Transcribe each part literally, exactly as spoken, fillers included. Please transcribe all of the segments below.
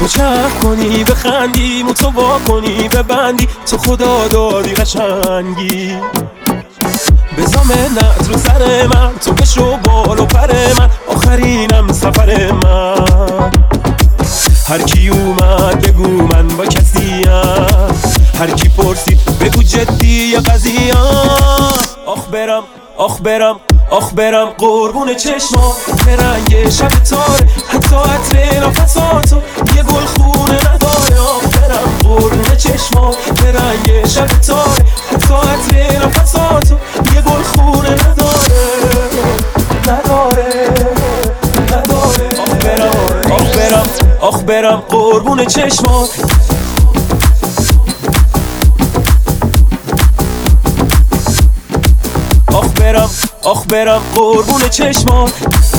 تو چرخ کنی بخندی، مو تو وا کنی ببندی، تو خدا دادی قشنگی. بزا منت رو سر من، تو بشو بال و پر من، آخرینم سفر من. هر کی اومد بگو من با کسیم، هر کی پرسید بگو جدی یا قضیه. آخ برم آخ برم آخ برم قربون چشما به رنگ شب تاره، حتی عطر نفساتو یه گل خونه نداره. آخ برم قربون چشما به رنگ شب تاره، حتی عطر نفساتو یه گل خونه نداره نداره نداره. آخ برم آخ برم آخ برم قربون چشما. آخ برم آخ برم قربون چشما.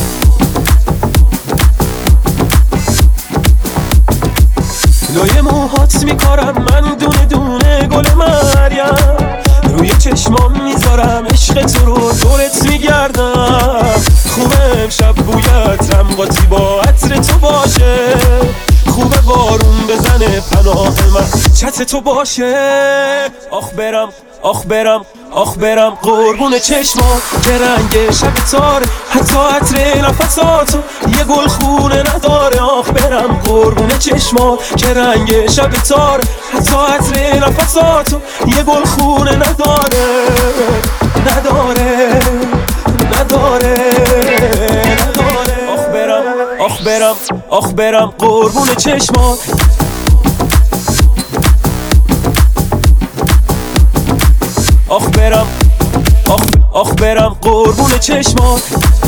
لای موهات میکارم من دونه دونه گل مریم، روی چشمام میذارم عشق تو رو دورت میگردم. خوبه امشب بویت رم قاطی با عطر تو باشه، خوبه بارون بزنه پناه من چت تو باشه. آخ برم آخ برم آخ برم قربون چشما که رنگ شب تاره، حتی عطر نفساتو یه گل خونه نداره. آخ برم قربون چشما که رنگ شب تاره، حتی عطر نفساتو یه گل خونه نداره نداره نداره نداره. آخ برم آخ برم آخ برم قربون چشما. آخ برم آخ آخ برم قربون چشما.